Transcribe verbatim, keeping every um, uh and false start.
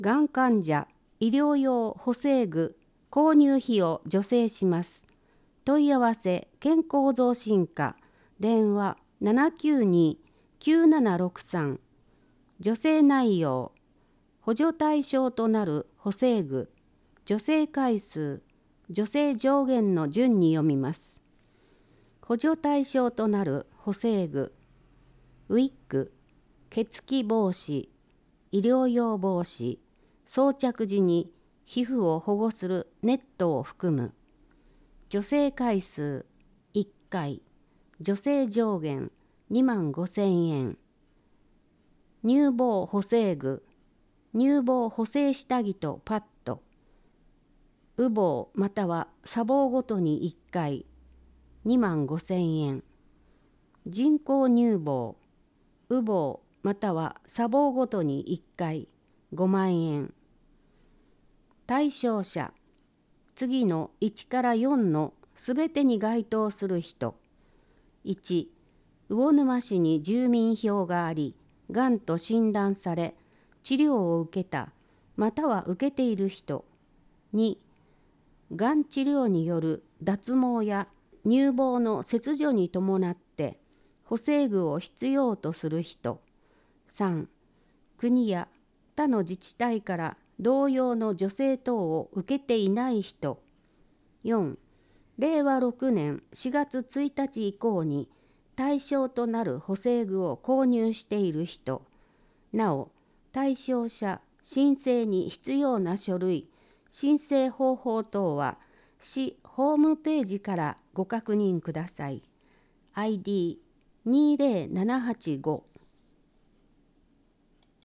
がん患者医療用補正具購入費を助成します。問い合わせ健康増進課電話 ななきゅうに きゅうななろくさん。助成内容、補助対象となる補正具、助成回数、助成上限の順に読みます。補助対象となる補正具、ウィッグ、血気防止、医療用帽子、装着時に皮膚を保護するネットを含む。助成回数いっかい、助成上限にまんごせんえん。乳房補正具、乳房補正下着とパッド。乳房または砂防ごとにいっかい、にまんごせんえん。人工乳房、乳房または砂防ごとにいっかい、ごまんえん。対象者、次のいちからよんのすべてに該当する人。いち、魚沼市に住民票があり、がんと診断され、治療を受けた、または受けている人。に、がん治療による脱毛や乳房の切除に伴って補正具を必要とする人。さん、国や他の自治体から同様の助成等を受けていない人。よん、れいわろくねんしがつついたち以降に対象となる補正具を購入している人。なお、対象者申請に必要な書類、申請方法等は市ホームページからご確認ください。アイディーにぜろななはちご